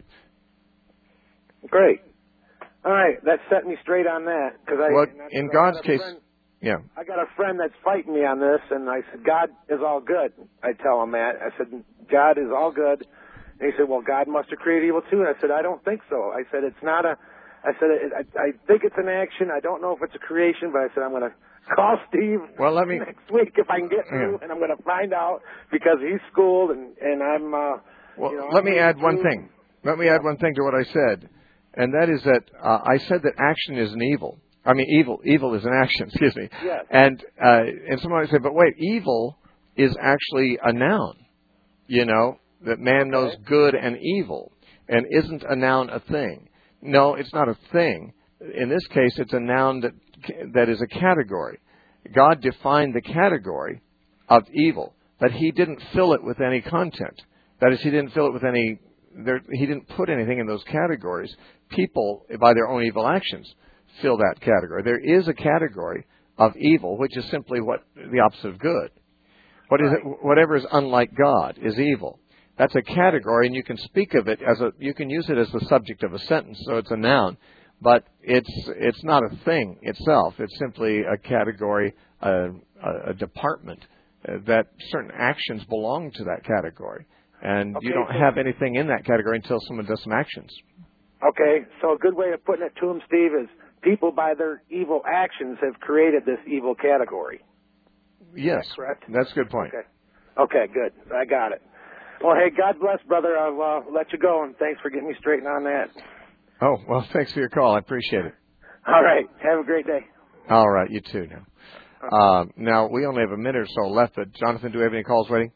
Great. All right, that set me straight on that. Cause I, Well, and I- in I God's got a case, friend- yeah. I got a friend that's fighting me on this, and I said, God is all good. I tell him that. I said, God is all good. And he said, well, God must have created evil too. And I said, I don't think so. I said, it's not a, I said, I, I think it's an action. I don't know if it's a creation, but I said, I'm going to call Steve well, let me, next week if I can get through, yeah. and I'm going to find out because he's schooled, and, and I'm, uh, well, you know, let me I'm add one too. thing. Let me add one thing to what I said. And that is that uh, I said that action is an evil. I mean, evil. Evil is an action. Excuse me. Yes. And uh, and someone might say, but wait, evil is actually a noun. You know that man Okay. knows good and evil, and isn't a noun a thing? No, it's not a thing. In this case, it's a noun that that is a category. God defined the category of evil, but He didn't fill it with any content. That is, He didn't fill it with any. There, he didn't put anything in those categories. People, by their own evil actions, fill that category. There is a category of evil, which is simply what the opposite of good. What is it? Whatever is unlike God is evil. That's a category, and you can speak of it as a. You can use it as the subject of a sentence, so it's a noun, but it's it's not a thing itself. It's simply a category, a, a, a department uh, that certain actions belong to that category. And Okay, you don't so- have anything in that category until someone does some actions. Okay, so a good way of putting it to him, Steve, is people by their evil actions have created this evil category. Yes, Is that correct? That's a good point. Okay. Okay, good. I got it. Well, hey, God bless, brother. I'll uh, let you go, and thanks for getting me straightened on that. Oh, well, thanks for your call. I appreciate it. All right. Have a great day. All right, you too now. Uh, now, we only have a minute or so left, but Jonathan, do we have any calls waiting?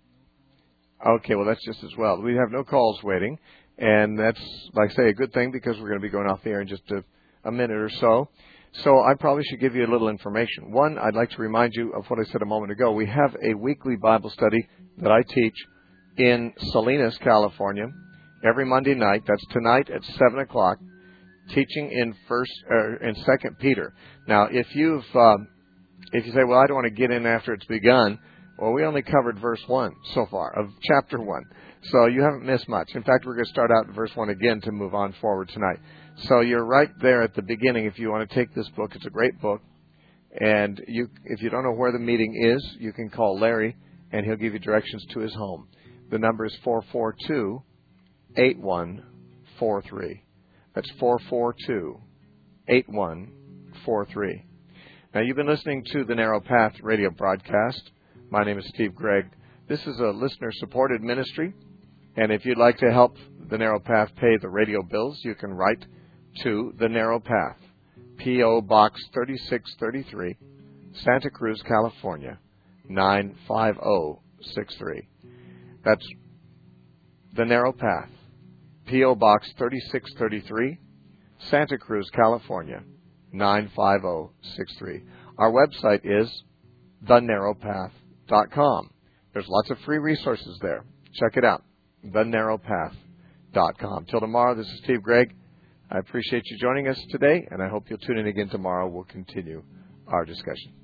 Okay, well, that's just as well. We have no calls waiting, and that's, like I say, a good thing because we're going to be going off the air in just a, a minute or so. So I probably should give you a little information. One, I'd like to remind you of what I said a moment ago. We have a weekly Bible study that I teach in Salinas, California, every Monday night. That's tonight at seven o'clock, teaching in First uh, in Second Peter. Now, if you've um, if you say, well, I don't want to get in after it's begun, well, we only covered verse one so far of chapter one, so you haven't missed much. In fact, we're going to start out at verse one again to move on forward tonight. So you're right there at the beginning. If you want to take this book, it's a great book, and you if you don't know where the meeting is, you can call Larry, and he'll give you directions to his home. The number is four four two, eight one four three. That's four four two, eight one four three. Now, you've been listening to the Narrow Path radio broadcast. My name is Steve Gregg. This is a listener-supported ministry, and if you'd like to help the Narrow Path pay the radio bills, you can write to the Narrow Path, P O. Box thirty-six thirty-three, Santa Cruz, California, nine five zero six three. That's the Narrow Path, P O. Box thirty-six thirty-three, Santa Cruz, California, nine five zero six three. Our website is the narrow path dot com. There's lots of free resources there. Check it out, the narrow path dot com. Till tomorrow, this is Steve Gregg. I appreciate you joining us today, and I hope you'll tune in again tomorrow. We'll continue our discussion.